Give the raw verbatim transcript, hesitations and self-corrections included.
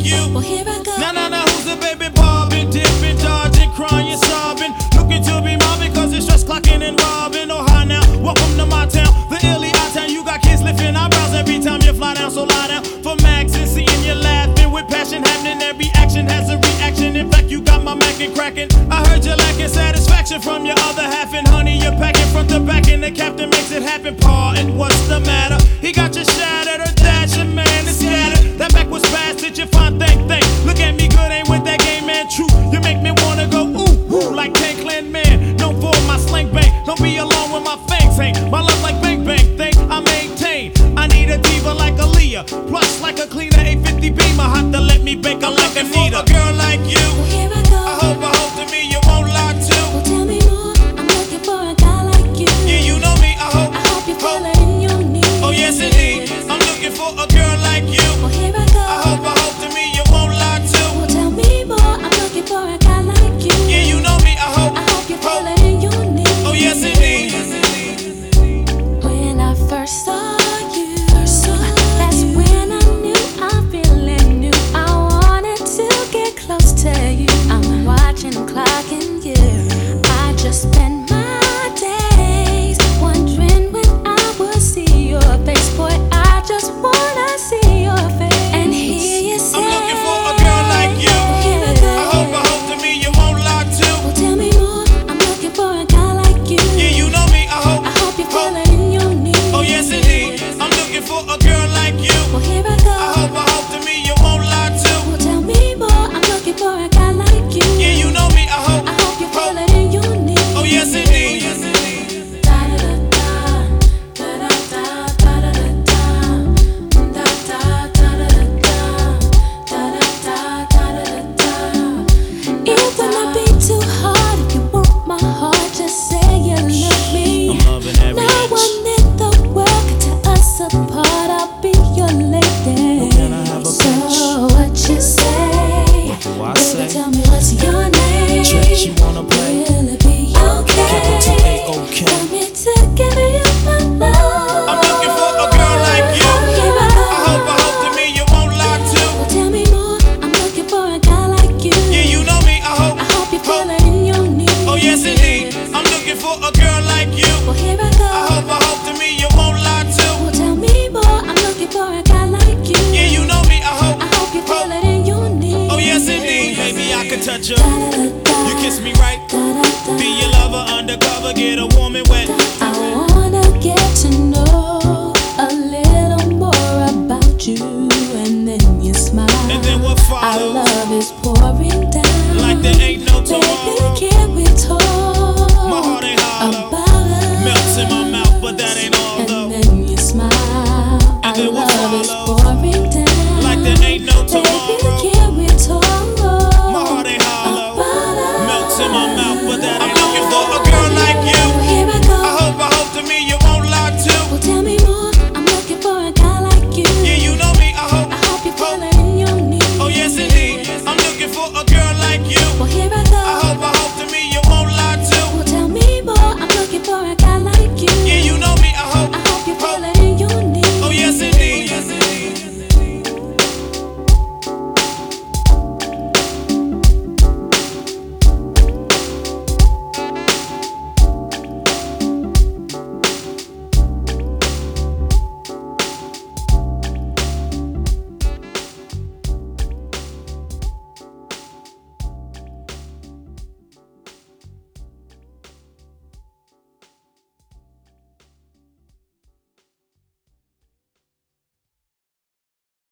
you. Well, here I go. Now, now, now, who's the baby bobbing, dipping, dodging, crying, sobbing, looking to be mobbing cause it's stress clocking and robbing? Oh, hi now, welcome to my town, the illy out town. You got kids lifting eyebrows every time you fly down, so lie down for Max and seeing you laughing with passion happening. Every action has a reaction. In fact, you got my Mac and cracking. I heard you lacking satisfaction from your other half, and honey, you're packing front to back, and the captain makes it happen. Pa, and what's the matter? He got you shattered, or that your man is scattered. That back was fast, did you find thing thing? Look at me good, ain't with that game man true. You make me wanna go ooh ooh like Tank Clan Man. Known for my slang bang. Don't be alone when my fangs hang. My love like bang bang thing I maintain. I need a diva like Aaliyah, plush like a cleaner eight fifty Beamer. Hot to let me bake her like Anita. A girl like you. Well, here I go. I hope I hope to me you won't lie too. Well, tell me more. I'm looking for a guy like you. Yeah, you know me. I hope. I hope you feel it in your knees. Oh yes indeed. I'm looking for a girl like you. Well, here I go. I hope I hope to me you won't lie too. Well, tell me more. I'm looking for a guy like you. Yeah, you know me. I hope. I hope you feel it in your knees. Oh yes indeed. When I first saw you, that's when I knew I feeling new. I wanted to get close to you. I'm watching the clock and you. I just spend my days wondering when I will see your face. Boy, I just wanna see your face and hear you say, I'm looking for a girl like you. Here I go. I hope I hope to me you won't lie too. Well, tell me more. I'm looking for a guy like you. Yeah, you know me. I hope. I hope you feel it in your knees. Oh yes indeed. I'm looking for a girl like you. Well, here I go. I hope I hope to me you won't lie too. Well, tell me more. I'm looking for a guy like you. Yeah, you know me. I hope. I hope you feel it in your knees. Oh yes indeed. It would not be too hard if you want my heart. Just say you love me. I'm loving every No inch. one in the world can tear us apart. I'll be your lady. Can I have a So pinch? what you say? What do I Baby, say? tell me what's your name. Trick, you wanna play? Will it be okay? Give it to A O K. Tell me to give you my love. I'm looking for a girl like you. Here I I go. hope I hope to me you won't lie too. Well, tell me more. I'm looking for a guy like you. Yeah, you know me. I hope. I hope you feel it in your knees. Oh yes indeed. I'm looking for a girl like you. Well, here I go. I hope I hope to me you won't lie too. Well, tell me more. I'm looking for a guy like you. Yeah, you know me. I hope. I hope you feel it in your knees. Oh yes indeed. Maybe I could touch Da, her.